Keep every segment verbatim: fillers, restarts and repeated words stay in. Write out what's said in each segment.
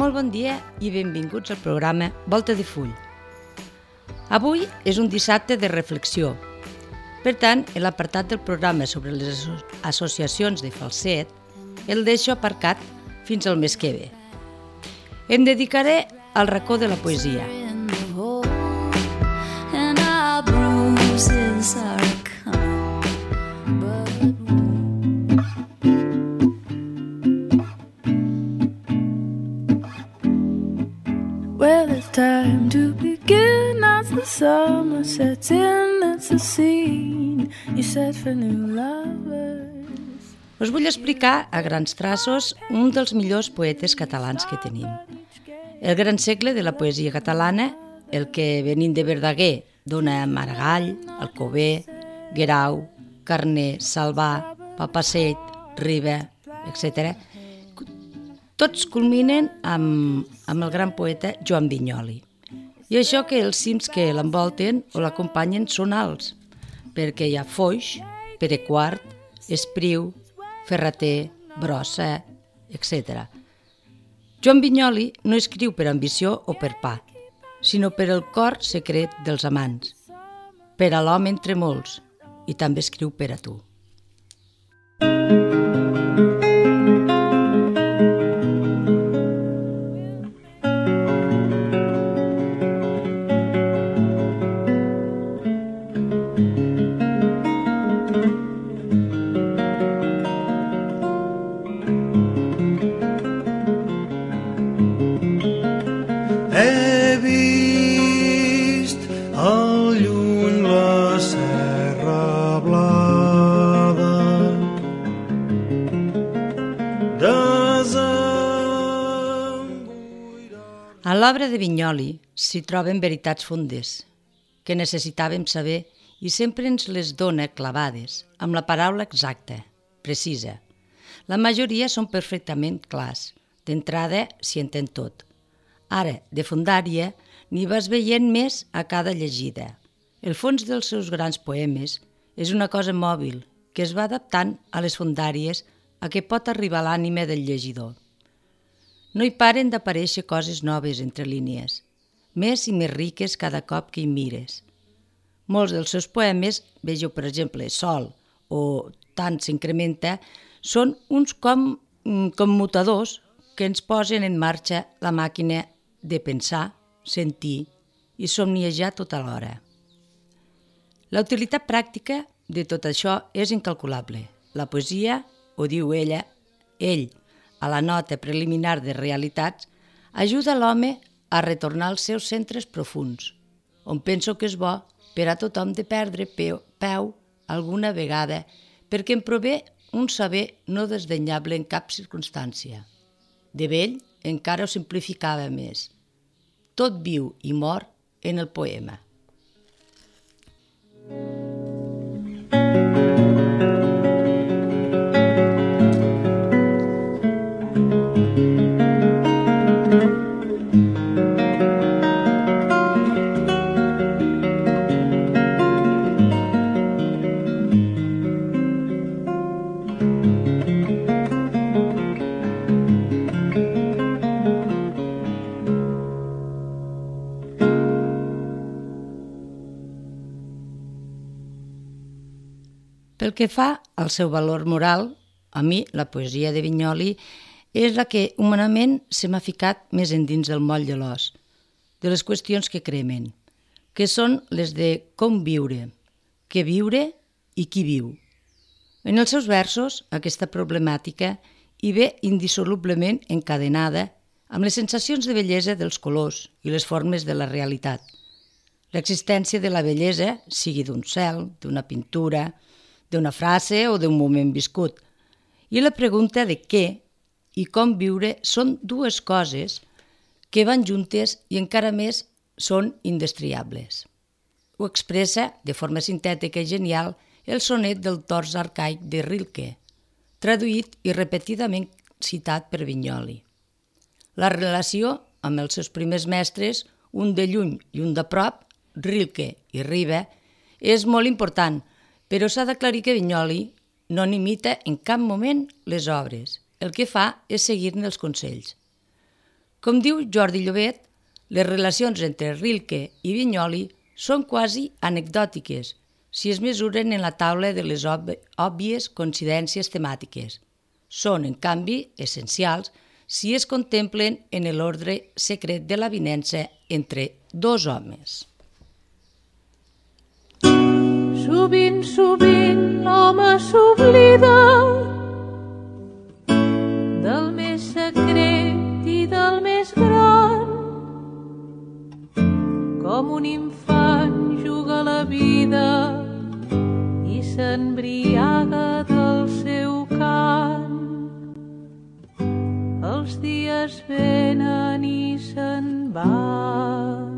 Molt bon dia i benvinguts al programa Volta de Full. Avui és un dissabte de reflexió. Per tant, l'apartat del programa sobre les associacions de falset el deixo aparcat fins al mes que ve. Em dedicaré al racó de la poesia. Well, it's time to begin as the summer sets in. It's a scene you set for new lovers. Us vull explicar a grans traços un dels millors poetes catalans que tenim. El gran segle de la poesia catalana, el que venint de Verdaguer dona Maragall, Alcover, Guerau, Carner, Salvà, Papaseit, Riba, etcètera. Tots culminen amb, amb el gran poeta Joan Vinyoli. I això que els cims que l'envolten o l'acompanyen són alts, perquè hi ha Foix, Pere quart, Espriu, Ferrater, Brossa, etcètera. Joan Vinyoli no escriu per ambició o per pa, sinó per el cor secret dels amants, per a l'home entre molts, i també escriu per a tu. He vist al lluny la serra blava desembuirada. A l'obra de Vinyoli s'hi troben veritats fondes, que necessitàvem saber i sempre ens les dona clavades, amb la paraula exacta, precisa. La majoria són perfectament clars, d'entrada s'hi entén tot. Ara, de fondària, n'hi vas veient més a cada llegida. El fons dels seus grans poemes és una cosa mòbil que es va adaptant a les fondàries a què pot arribar l'ànima del llegidor. No hi paren d'aparèixer coses noves entre línies, més i més riques cada cop que hi mires. Molts dels seus poemes, vegeu per exemple Sol o Tant s'incrementa, són uns com, commutadors que ens posen en marxa la màquina de pensar, sentir i somniejar tota l'hora. La utilitat pràctica de tot això és incalculable. La poesia, ho diu ella, ell, a la nota preliminar de realitats, ajuda l'home a retornar als seus centres profunds, on penso que és bo per a tothom de perdre peu, peu alguna vegada, perquè en prové un saber no desdenyable en cap circumstància. De vell encara ho simplificava més. Tot viu i mor en el poema. Pel que fa al seu valor moral, a mi la poesia de Vinyoli és la que humanament se m'ha ficat més endins del moll de l'os, de les qüestions que cremen, que són les de com viure, què viure i qui viu. En els seus versos, aquesta problemàtica hi ve indissolublement encadenada amb les sensacions de bellesa dels colors i les formes de la realitat. L'existència de la bellesa, sigui d'un cel, d'una pintura, d'una frase o d'un moment viscut. I la pregunta de què i com viure són dues coses que van juntes i encara més són indestriables. Ho expressa, de forma sintètica i genial, el sonet del tors arcaic de Rilke, traduït i repetidament citat per Vinyoli. La relació amb els seus primers mestres, un de lluny i un de prop, Rilke i Riba, és molt important, però s'ha d'aclarir que Vinyoli no n'imita en cap moment les obres. El que fa és seguir-ne els consells. Com diu Jordi Llobet, les relacions entre Rilke i Vinyoli són quasi anecdòtiques si es mesuren en la taula de les òbvies coincidències temàtiques. Són, en canvi, essencials si es contemplen en l'ordre secret de l'avinença entre dos homes. Sovint, sovint, l'home s'oblida del més secret i del més gran. Com un infant juga la vida i s'embriaga del seu cant. Els dies venen i se'n van,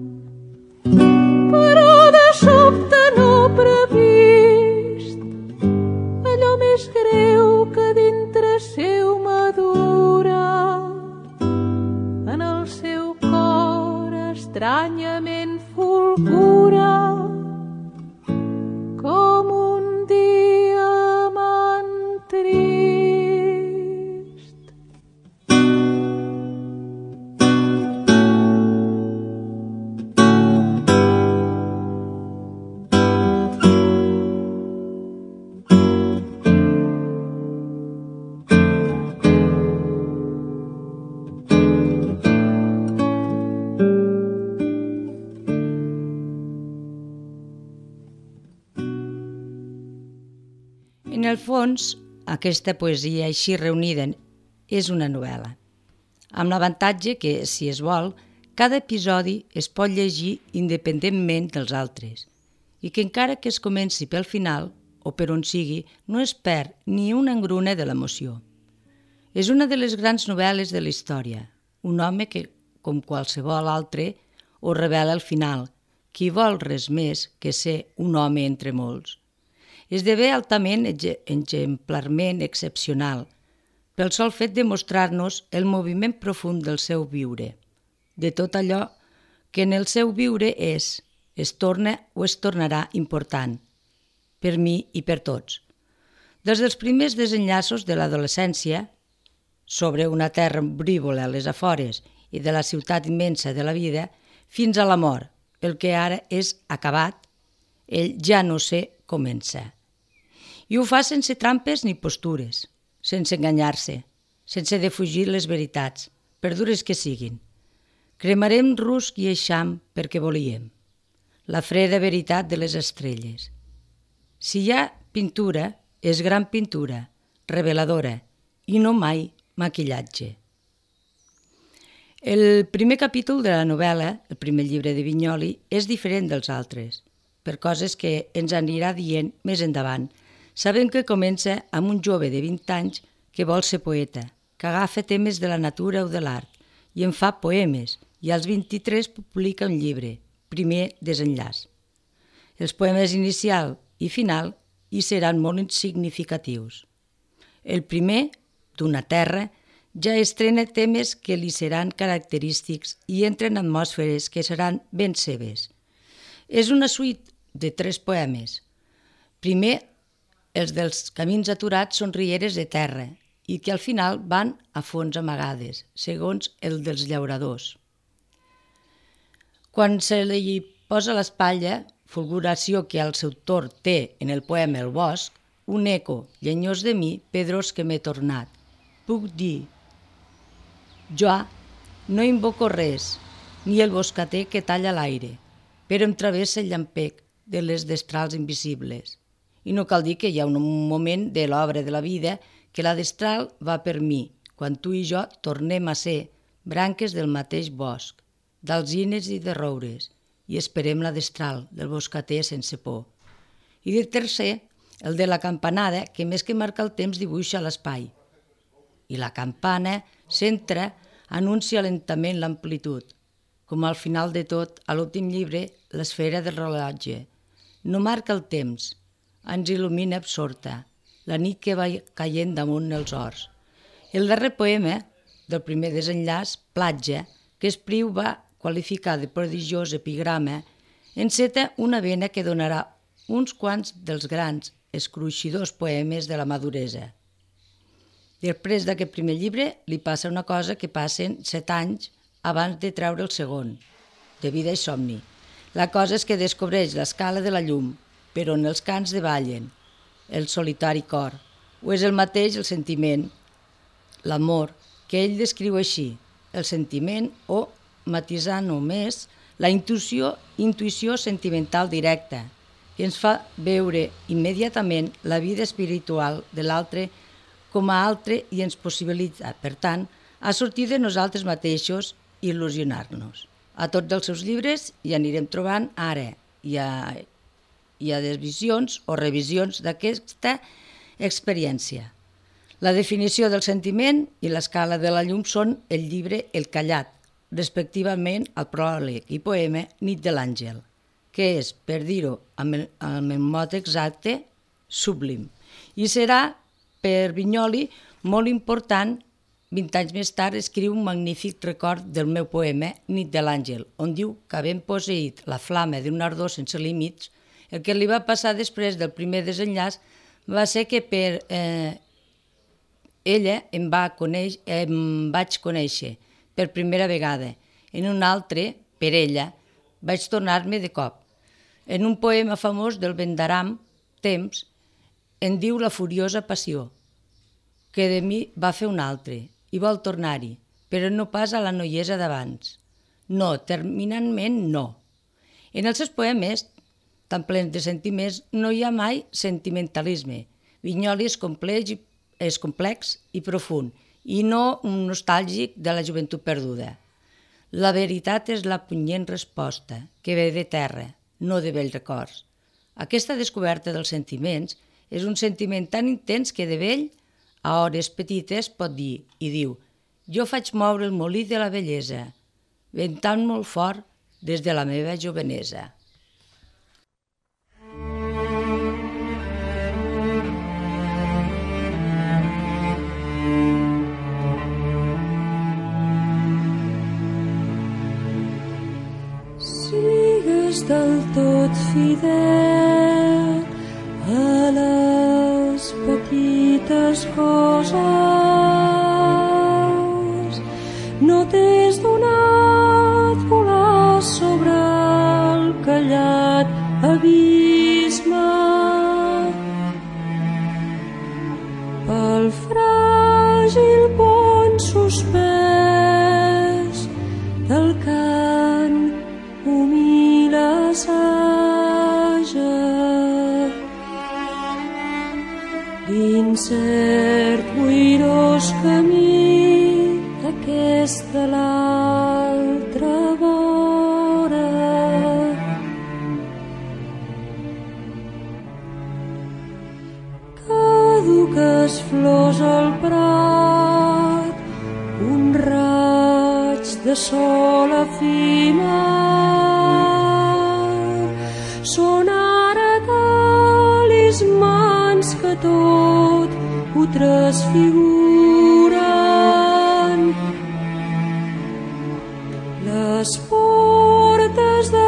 però de sobte no previst, allò més greu que dintre seu madura, en el seu cor estranyament fulgura, com un diamant trist. En el fons, aquesta poesia així reunida és una novel·la, amb l'avantatge que, si es vol, cada episodi es pot llegir independentment dels altres i que encara que es comenci pel final o per on sigui, no es perd ni una engruna de l'emoció. És una de les grans novel·les de la història, un home que, com qualsevol altre, ho revela al final, qui vol res més que ser un home entre molts. Esdevé altament exemplarment excepcional pel sol fet de mostrar-nos el moviment profund del seu viure, de tot allò que en el seu viure és, es torna o es tornarà important, per mi i per tots. Des dels primers desenllaços de l'adolescència, sobre una terra ombrívola a les afores i de la ciutat immensa de la vida, fins a la mort, el que ara és acabat, ell ja no sé comença. I ho fa sense trampes ni postures, sense enganyar-se, sense defugir les veritats, per dures que siguin. Cremarem rusc i eixam perquè volíem, la freda veritat de les estrelles. Si hi ha pintura, és gran pintura, reveladora, i no mai maquillatge. El primer capítol de la novel·la, el primer llibre de Vinyoli, és diferent dels altres, per coses que ens anirà dient més endavant. Sabem que comença amb un jove de vint anys que vol ser poeta, que agafa temes de la natura o de l'art i en fa poemes, i als vint-i-tres publica un llibre, primer desenllaç. Els poemes inicial i final hi seran molt significatius. El primer, d'una terra, ja estrena temes que li seran característics i entren en atmosferes que seran ben seves. És una suite de tres poemes. Primer, els dels camins aturats són rieres de terra i que al final van a fons amagades, segons el dels llauradors. Quan se li posa a l'espatlla, fulguració que al seu torn té en el poema El bosc, un eco llenyós de mi, pedrós que m'he tornat. Puc dir, jo no invoco res, ni el boscater que talla l'aire, però em travessa el llampec de les destrals invisibles. I no cal dir que hi ha un moment de l'obra de la vida que la destral va per mi, quan tu i jo tornem a ser branques del mateix bosc, d'alzines i de roures, i esperem la destral del boscater sense por. I el tercer, el de la campanada, que més que marcar el temps dibuixa l'espai. I la campana centra, anuncia lentament l'amplitud, com al final de tot, a l'últim llibre, l'esfera del rellotge. No marca el temps, ens il·lumina absorta, la nit que va caient damunt els horts. El darrer poema, del primer desenllaç, Platja, que Espriu va qualificar de prodigiós epigrama, enceta una vena que donarà uns quants dels grans escruixidors poemes de la maduresa. Després d'aquest primer llibre li passa una cosa que passen set anys abans de treure el segon, de Vida i somni. La cosa és que descobreix l'escala de la llum, per on els cants davallen, el solitari cor. O és el mateix el sentiment, l'amor, que ell descriu així, el sentiment o, matisant-ho més, la intuïció, intuïció sentimental directa, que ens fa veure immediatament la vida espiritual de l'altre com a altre i ens possibilita, per tant, a sortir de nosaltres mateixos i il·lusionar-nos. A tots els seus llibres hi anirem trobant ara. Hi ha, hi ha visions o revisions d'aquesta experiència. La definició del sentiment i l'escala de la llum són el llibre El callat, respectivament el pròleg i poema Nit de l'àngel, que és, per dir-ho amb el, amb el mot exacte, sublim. I serà, per Vinyoli, molt important. Vint anys més tard escriu un magnífic record del meu poema Nit de l'àngel, on diu que havent posseït la flama d'un ardor sense límits, el que li va passar després del primer desenllaç va ser que per eh, ella em, va conèixer, em vaig conèixer per primera vegada. En un altre, per ella, vaig tornar-me de cop. En un poema famós del Vendaram, Temps, en diu la furiosa passió, que de mi va fer un altre, i vol tornar-hi, però no pas a la noiesa d'abans. No, terminantment no. En els seus poemes, tan plens de sentiments, no hi ha mai sentimentalisme. Vinyoli és complex, és complex i profund, i no un nostàlgic de la joventut perduda. La veritat és la punyent resposta, que ve de terra, no de vells records. Aquesta descoberta dels sentiments és un sentiment tan intens que de vell, a hores petites, pot dir, i diu, jo faig moure el molí de la bellesa, ventant molt fort des de la meva jovenesa. Sigues del tot fidel a les petites coses, no t'has donat volar sobre el callat abisme, pel fràgil pont suspès del cant humil assaja. L'incert boirós camí d'aquesta l'altra vora. Caduques flors al prat, un raig de sol efímer, són ara talismans que tot ho transfiguren. Les portes de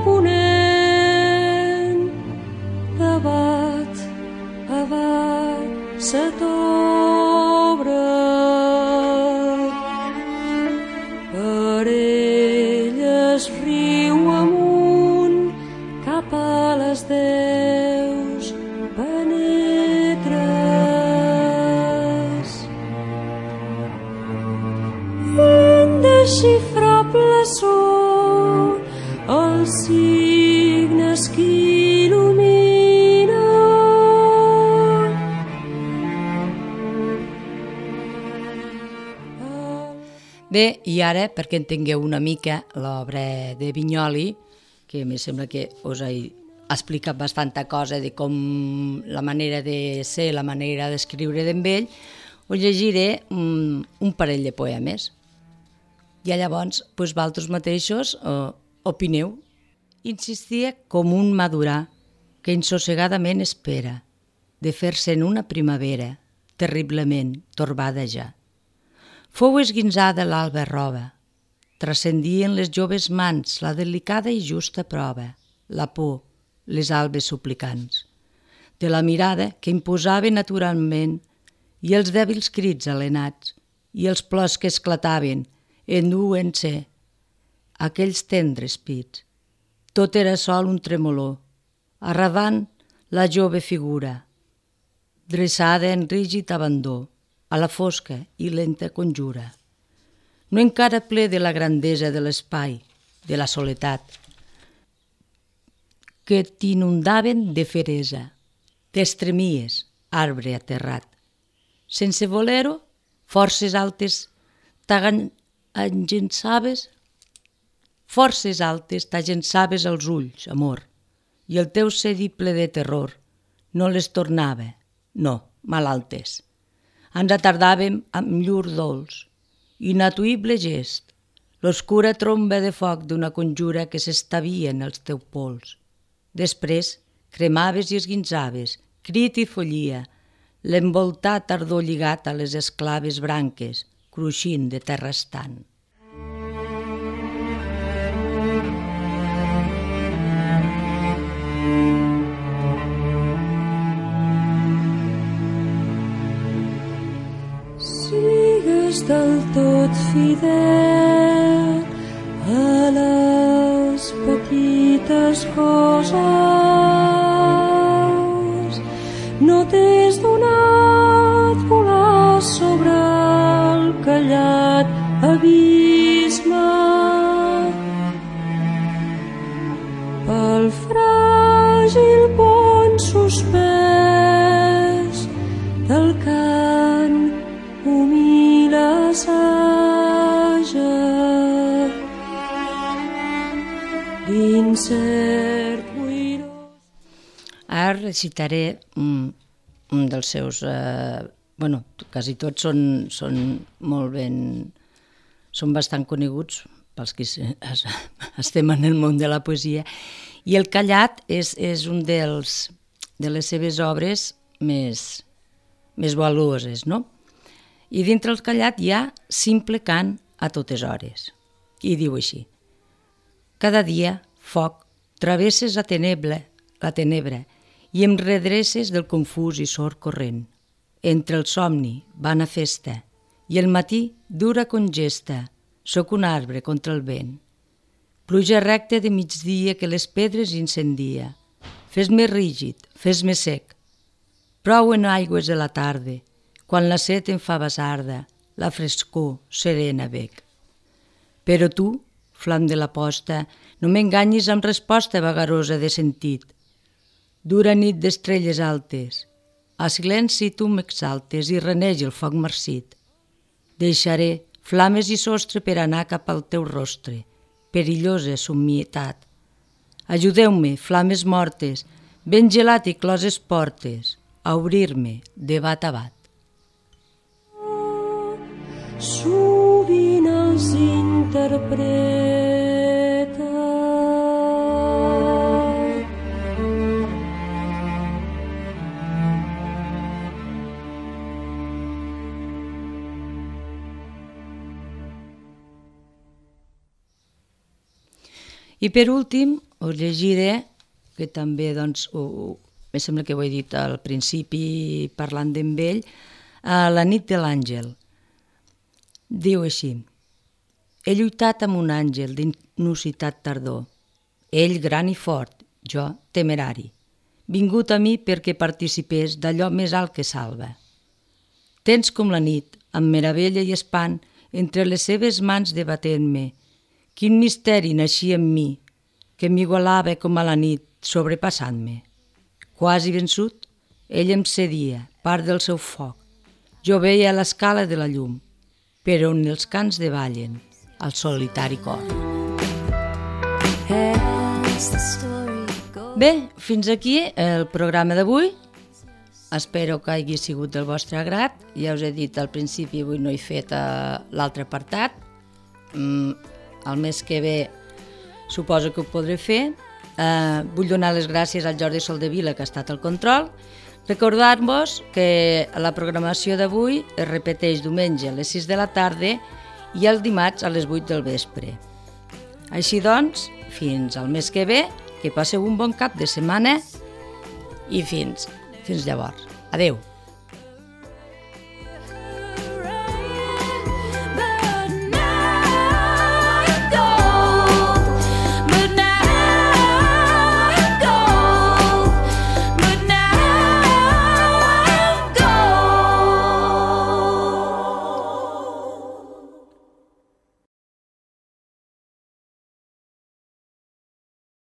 ponent, d'abat a bat se t'obren. Per elles riu amunt cap a les deus penetres. Indesxifrable són els signes que il·luminen. Bé, i ara, perquè entengueu una mica l'obra de Vinyoli, que em sembla que us he explicat bastanta cosa de com la manera de ser, la manera d'escriure d'en ell, us llegiré un, un parell de poemes. I llavors, doncs, vosaltres mateixos eh, opineu. Insistia com un madurar que insossegadament espera de fer-se en una primavera terriblement torbada ja. Fou esguinzada l'alba roba, transcendien les joves mans la delicada i justa prova, la por, les albes suplicants. De la mirada que imposava naturalment i els dèbils crits alenats, i els plors que esclataven, enduent-se aquells tendres pits. Tot era sol un tremolor, arravant la jove figura, dreçada en rígid abandó, a la fosca i lenta conjura. No encara ple de la grandesa de l'espai, de la soledat, que t'inundaven de feresa, t'estremies, arbre aterrat. Sense voler-ho, forces altes t'agençaves, forces altes t'agençaves als ulls, amor, i el teu sedi ple de terror no les tornava, no, malaltes. Ens atardàvem amb llur dolç, inatuïble gest, l'oscura tromba de foc d'una conjura que s'estavia en els teus pols. Després cremaves i esguinzaves, crit i follia, l'envoltat ardor lligat a les esclaves branques, cruixint de terra estant. Sigues del tot fidel a les petites coses. No t'has donat volar sobre el callat abisme. Pel fràgil pont suspès del cant humil assaja l'incert buirós. Ara recitaré un, un dels seus... Eh, bueno, quasi tots són, són molt ben... són bastant coneguts pels que estem en el món de la poesia. I El callat és, és un dels, de les seves obres més, més valuoses, no? I dintre el callat hi ha simple cant a totes hores. I diu així: cada dia, foc, travesses la tenebra, la tenebra i em redreces del confús i sord corrent. Entre el somni, vana festa, i el matí, dura congesta, soc un arbre contra el vent. Pluja recta de migdia que les pedres incendia. Fes-me rígid, fes-me sec. Prou en aigües de la tarda, quan la set em fa basarda, la frescor serena bec. Però tu, flam de la posta, no m'enganyis amb resposta vagarosa de sentit. Dura nit d'estrelles altes, a silenci tu m'exaltes i reneix el foc marcit. Deixaré flames i sostre per anar cap al teu rostre, perillosa somietat. Ajudeu-me, flames mortes, ben gelat i closes portes, a obrir-me de bat a bat. Sovint els interpreta I per últim us llegiré, que també doncs, ho, em sembla que ho he dit al principi parlant amb ell, a La nit de l'àngel. Diu així: he lluitat amb un àngel d'innocitat tardor, ell gran i fort, jo temerari, vingut a mi perquè participés d'allò més alt que salva. Tens com la nit, amb meravella i espant, entre les seves mans debatent-me, quin misteri naixia en mi, que m'igualava com a la nit, sobrepassant-me. Quasi vençut, ell em cedia part del seu foc. Jo veia l'escala de la llum, però on els cants davallen al solitari cor. Bé, fins aquí el programa d'avui. Espero que hagi sigut del vostre agrat. Ja us he dit al principi, avui no he fet uh, l'altre apartat. Mm, el mes que ve suposo que ho podré fer. Uh, vull donar les gràcies al Jordi Soldevila, que ha estat al control. Recordar-vos que la programació d'avui es repeteix diumenge a les sis de la tarda i el dimarts a les vuit del vespre. Així doncs, fins al mes que ve, que passeu un bon cap de setmana i fins, fins llavors. Adeu!